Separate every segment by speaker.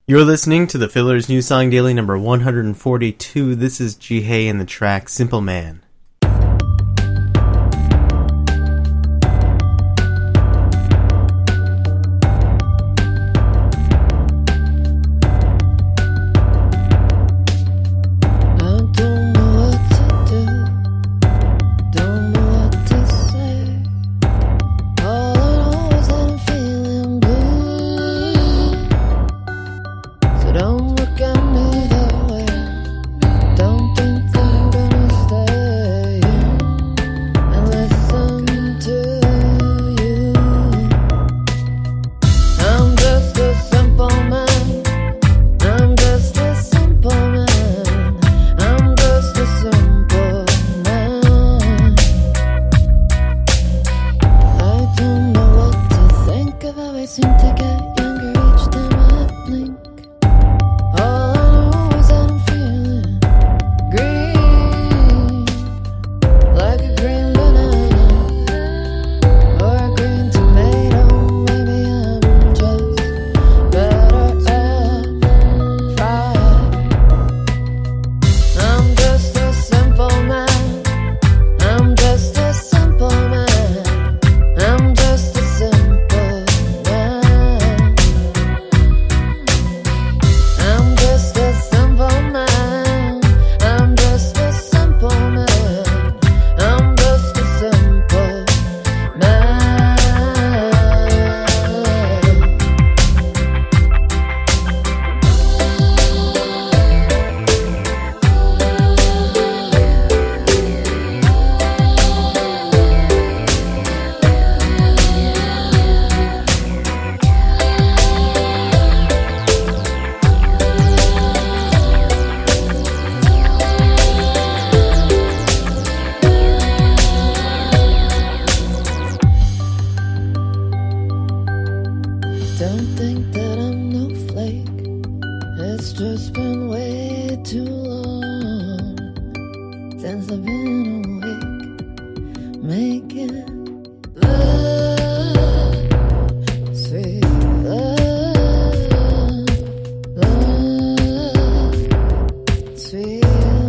Speaker 1: You're listening to the Fillers New Song Daily number 142. This is Jihei and the track Simple Man.
Speaker 2: Don't think that I'm no flake. It's just been way too long since I've been awake, making love, sweet love, love, sweet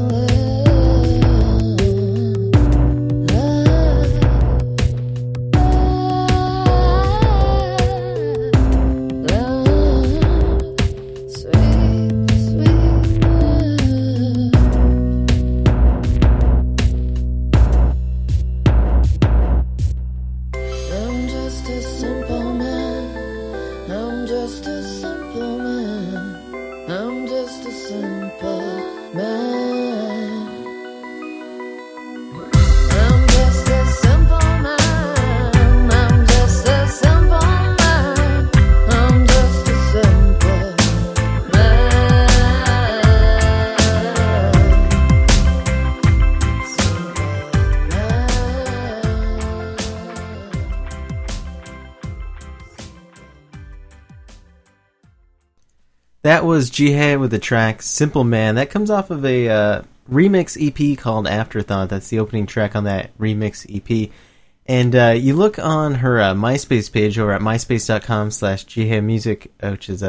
Speaker 1: That was Jihei with the track Simple Man. That comes off of a remix EP called Afterthought. That's the opening track on that remix EP. And you look on her MySpace page over at myspace.com/Jihei Music, which is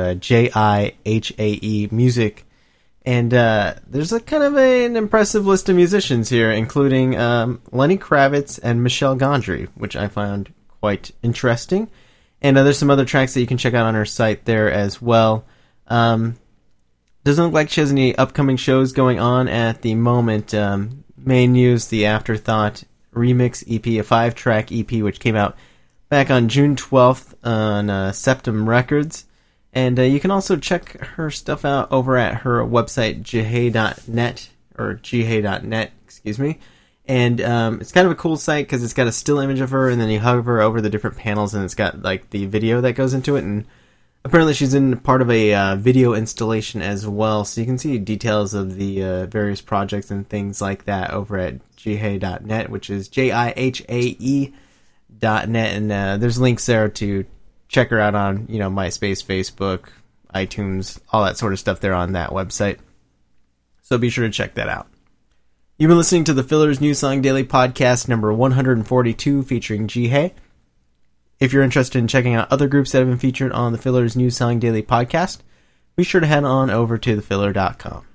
Speaker 1: Jihae Music. And there's a kind of an impressive list of musicians here, including Lenny Kravitz and Michel Gondry, which I found quite interesting. And there's some other tracks that you can check out on her site there as well. Doesn't look like she has any upcoming shows going on at the moment. Main news, the Afterthought remix EP, a 5-track EP, which came out back on June 12th on Septum Records. And you can also check her stuff out over at her website, Jihae.net, or Jihae.net, excuse me. And it's kind of a cool site because it's got a still image of her, and then you hover over the different panels, and it's got like the video that goes into it, and apparently she's in part of a video installation as well, so you can see details of the various projects and things like that over at Jihae.net, which is Jihae.net, and there's links there to check her out on, MySpace, Facebook, iTunes, all that sort of stuff there on that website. So be sure to check that out. You've been listening to the Fillers New Song Daily Podcast number 142 featuring Jihei. If you're interested in checking out other groups that have been featured on the Fillers New Song Daily Podcast, be sure to head on over to thefiller.com.